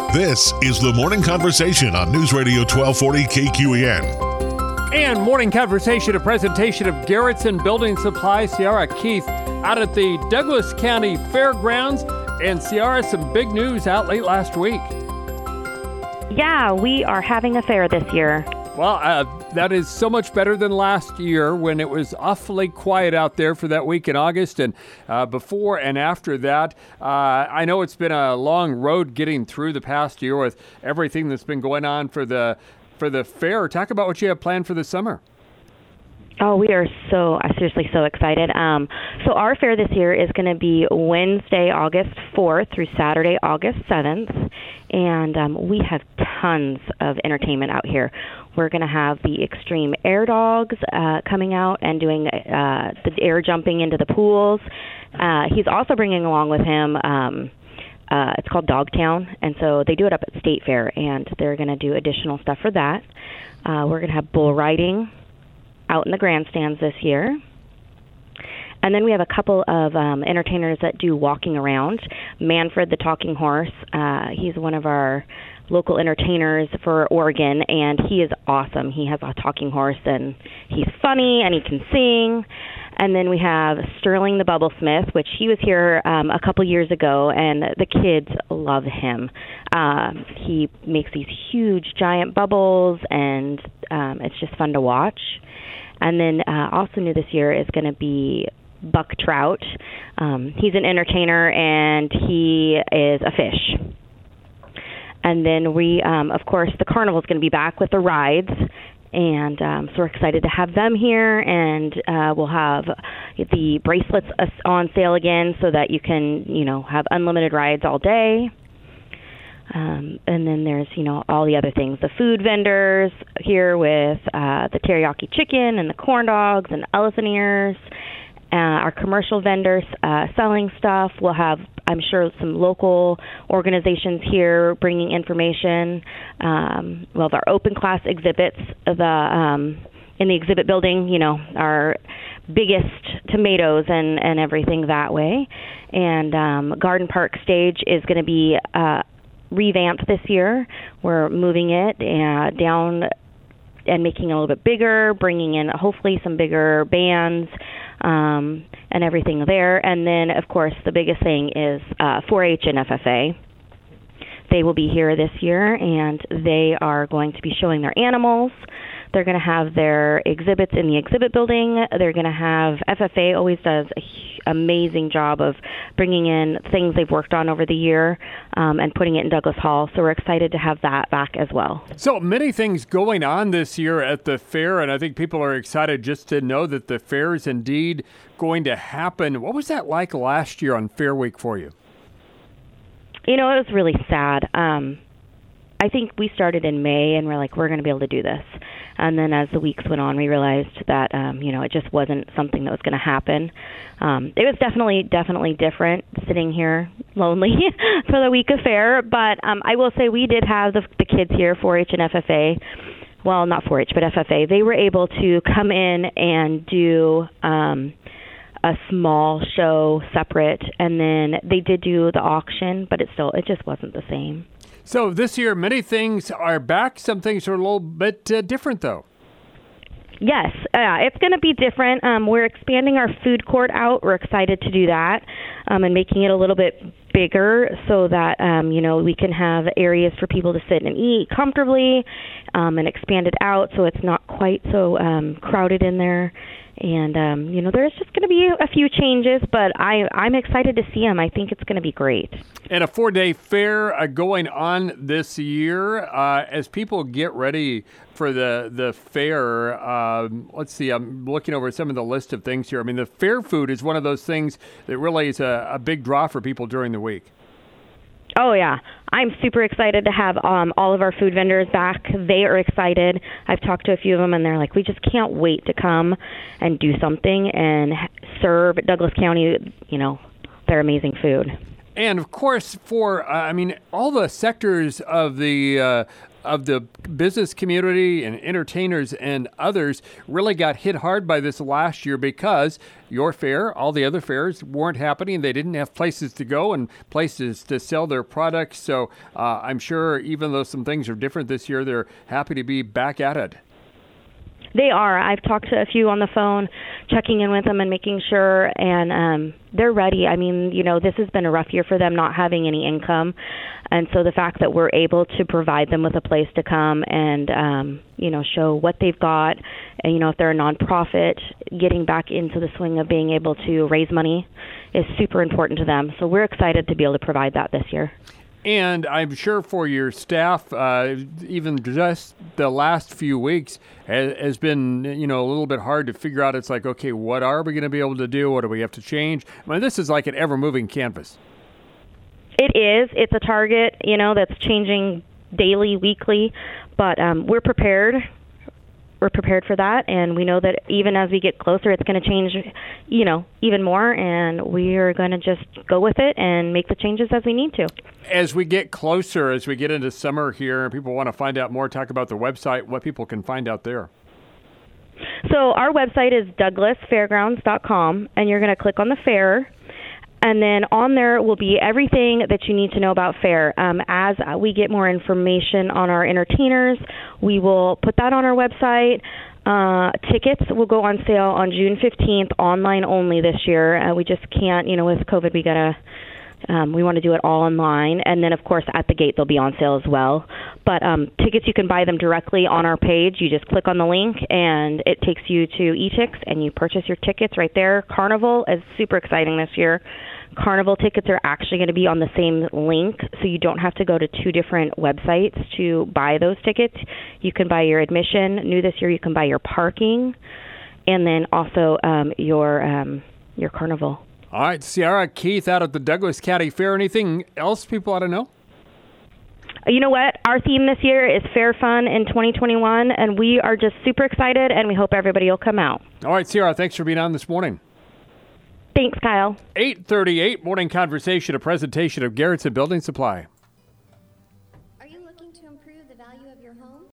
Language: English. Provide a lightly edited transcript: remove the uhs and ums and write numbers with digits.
This is the Morning Conversation on News Radio 1240 KQEN. And Morning Conversation, a presentation of Garrettson Building Supply. Ciara Keith out at the Douglas County Fairgrounds. And Ciara, some big news out late last week. Yeah, we are having a fair this year. Well, that is so much better than last year when it was awfully quiet out there for that week in August. And before and after that, I know it's been a long road getting through the past year with everything that's been going on for the fair. Talk about what you have planned for the summer. Oh, we are seriously so excited. So our fair this year is going to be Wednesday, August 4th through Saturday, August 7th. And we have tons of entertainment out here. We're going to have the Extreme Air Dogs coming out and doing the air jumping into the pools. He's also bringing along with him, it's called Dogtown. And so they do it up at State Fair, and they're going to do additional stuff for that. We're going to have bull riding out in the grandstands this year. And then we have a couple of entertainers that do walking around. Manfred the Talking Horse, he's one of our local entertainers for Oregon, and he is awesome. He has a talking horse, and he's funny, and he can sing. And then we have Sterling the Bubblesmith, which he was here a couple years ago, and the kids love him. He makes these huge, giant bubbles, and it's just fun to watch. And then also new this year is going to be Buck Trout. He's an entertainer, and he is a fish. And then we, of course, the carnival is going to be back with the rides. And so we're excited to have them here, and we'll have the bracelets on sale again so that you can, have unlimited rides all day. And then there's, all the other things. The food vendors here with the teriyaki chicken and the corn dogs and elephant ears. Our commercial vendors selling stuff. We'll have, I'm sure, some local organizations here bringing information. We'll have our open class exhibits. In the exhibit building, our biggest tomatoes and everything that way. And Garden Park stage is going to be revamped this year. We're moving it down and making it a little bit bigger, bringing in hopefully some bigger bands and everything there. And then, of course, the biggest thing is 4-H and FFA. They will be here this year, and they are going to be showing their animals. They're going to have their exhibits in the exhibit building. They're going to have, FFA always does an amazing job of bringing in things they've worked on over the year and putting it in Douglas Hall. So we're excited to have that back as well. So many things going on this year at the fair, and I think people are excited just to know that the fair is indeed going to happen. What was that like last year on Fair Week for you? It was really sad. I think we started in May, and we're like, we're going to be able to do this. And then as the weeks went on, we realized that, it just wasn't something that was going to happen. It was definitely different sitting here lonely for the week of fair. But I will say we did have the kids here, 4-H and FFA. Well, not 4-H, but FFA. They were able to come in and do a small show separate. And then they did do the auction, but it just wasn't the same. So this year, many things are back. Some things are a little bit different, though. Yes, it's going to be different. We're expanding our food court out. We're excited to do that and making it a little bit bigger so that, we can have areas for people to sit and eat comfortably and expand it out so it's not quite so crowded in there. And, there's just going to be a few changes, but I'm excited to see them. I think it's going to be great. And a 4-day fair going on this year. As people get ready for the fair, let's see, I'm looking over some of the list of things here. I mean, the fair food is one of those things that really is a big draw for people during the week. Oh, yeah. I'm super excited to have all of our food vendors back. They are excited. I've talked to a few of them, and they're like, we just can't wait to come and do something and serve Douglas County, their amazing food. And of course, for all the sectors of the business community and entertainers and others really got hit hard by this last year because your fair, all the other fairs weren't happening. They didn't have places to go and places to sell their products. So I'm sure even though some things are different this year, they're happy to be back at it. They are. I've talked to a few on the phone, checking in with them and making sure, and they're ready. I mean, this has been a rough year for them not having any income. And so the fact that we're able to provide them with a place to come and, show what they've got, and, if they're a nonprofit, getting back into the swing of being able to raise money is super important to them. So we're excited to be able to provide that this year. And I'm sure for your staff, even just the last few weeks has been, a little bit hard to figure out. It's like, okay, what are we going to be able to do? What do we have to change? I mean, this is like an ever-moving canvas. It is. It's a target, that's changing daily, weekly, but we're prepared. We're prepared for that, and we know that even as we get closer, it's going to change, even more, and we are going to just go with it and make the changes as we need to. As we get closer, as we get into summer here, and people want to find out more, talk about the website, what people can find out there. So our website is douglasfairgrounds.com, and you're going to click on the fair. And then on there will be everything that you need to know about fair. As we get more information on our entertainers, we will put that on our website. Tickets will go on sale on June 15th, online only this year. We just can't, with COVID, we want to do it all online. And then, of course, at the gate, they'll be on sale as well. But tickets, you can buy them directly on our page. You just click on the link, and it takes you to eTix, and you purchase your tickets right there. Carnival is super exciting this year. Carnival tickets are actually going to be on the same link, so you don't have to go to two different websites to buy those tickets. You can buy your admission. New this year, you can buy your parking, and then also your Carnival. All right, Ciara Keith out at the Douglas County Fair. Anything else people ought to know? You know what? Our theme this year is Fair Fun in 2021, and we are just super excited, and we hope everybody will come out. All right, Ciara, thanks for being on this morning. Thanks, Kyle. 8:38, Morning Conversation, a presentation of Garrettson Building Supply.